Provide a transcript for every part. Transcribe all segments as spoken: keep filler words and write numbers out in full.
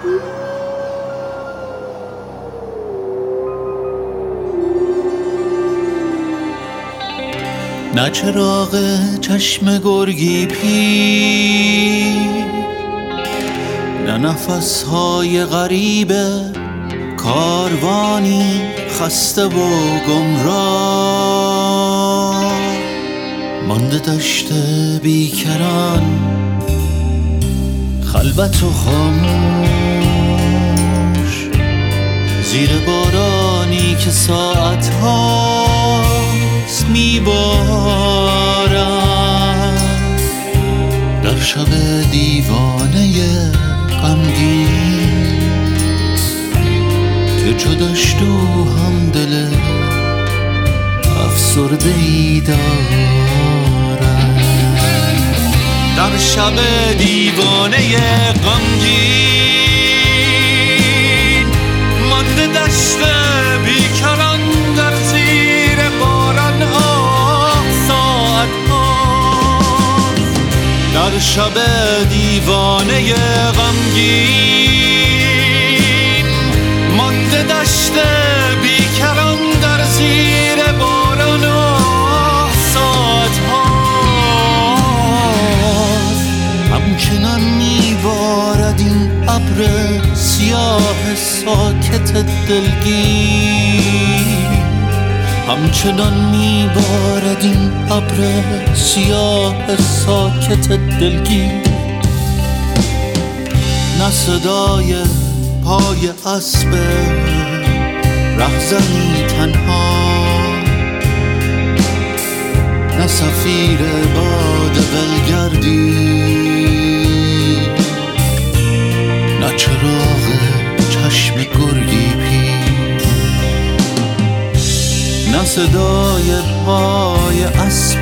نه چراغ چشم گرگی پیر، نه نفسهای غریب کاروانی خسته و گمراه، مانده دشت بیکران خلوت و خاموش، زیر بارانی که ساعت هاست میبارد، در شب دیوانه غمگین که چو دشت و هم دل افسرده ای دارد. در شب دیوانه غمگین مانده دشت بیکران در زیر باران آه ساعت هاست. در شب دیوانه غمگین مانده دشت بیکران در زیر باران آه ساعت هاست. همچنان میبارد این ابر سیاه ساکت دلگیر، همچنان میبارد این ابر سیاه ساکت دلگیر. نه صدای پای اسب رهزنی تنها، نه صفیر باد ولگردی، نه چراغ چشم گرگی پیر، نه صدای پای اسب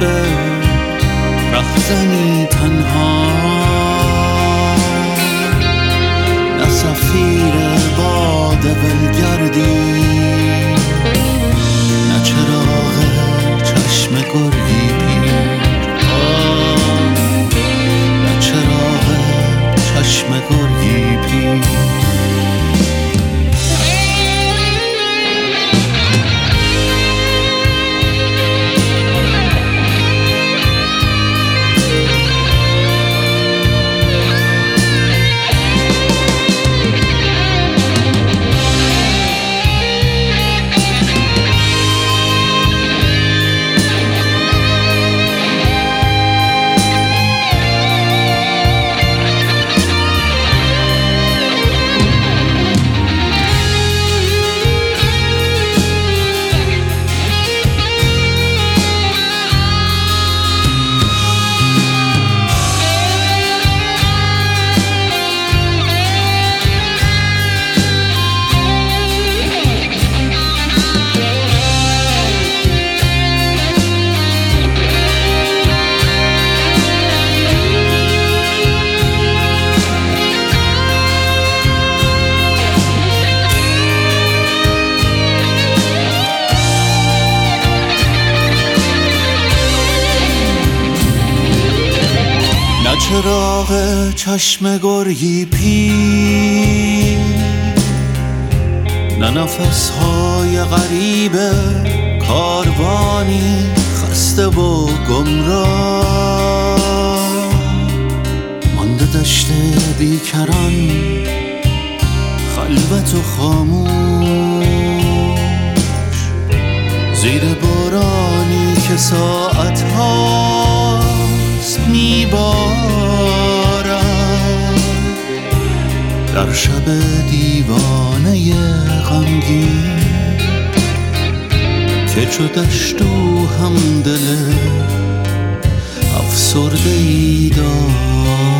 رهزنی تنها، نه صفیر باد ولگردی، نه چراغ چشم گرگی پیر، نه چراغ چشم گرگی پیر. چراغ چشم گرگی پیر، نه نفسهای غریب کاروانی خسته و گمراه، مانده دشت بیکران خلوت و خاموش، زیر بارانی که ساعت هاست میبارد، در شب دیوانه غمگین که چو دشت و هم دل افسرده ای دارد.